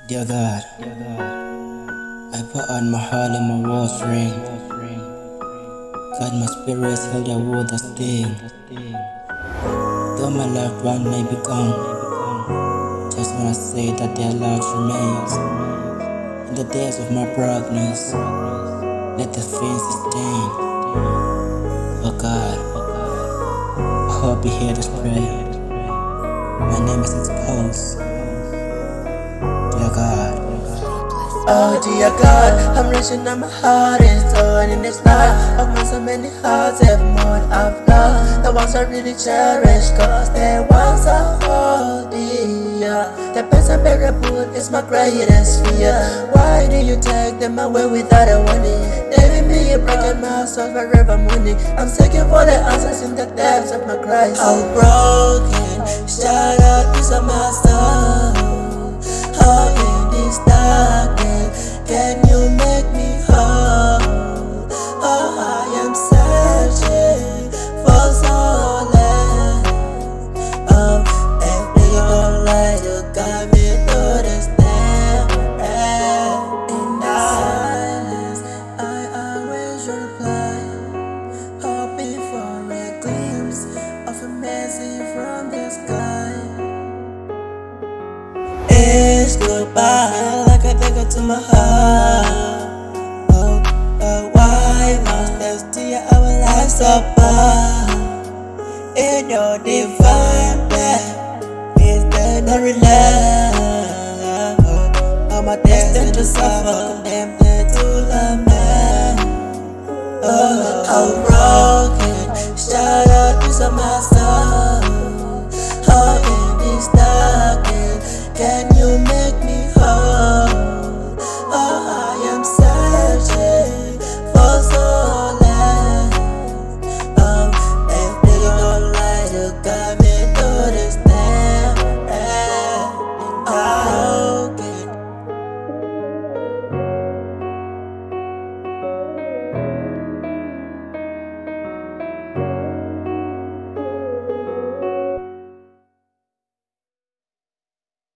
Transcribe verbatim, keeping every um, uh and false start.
Dear God, I put on my heart and my walls ring. God, my spirit held a word that sting. Though my loved one may be gone, just wanna say that their love remains. In the days of my brokenness, let the things sustain. Oh God, I hope you hear this prayer. My name is exposed. Dear God. Oh dear God, I'm reaching out my heart and torn in this life. I've won so many hearts, every more I've loved. The ones I really cherish, cause they ones I hold dear. The best unbearable is my greatest fear. Why do you take them away without a warning? Leaving me a broken my soul forever morning. I'm searching for the answers in the depths of my Christ. How broken, shout out to my soul. How in this darkness can you make me whole? Oh, I am searching for solace. Oh, every your light you got me through this day. In the silence, I always reply, hoping for a glimpse of a mercy from the sky. It's goodbye, like I take it to my heart. Oh, oh, why must I steal our lives apart? In your divine plan, is there no relation?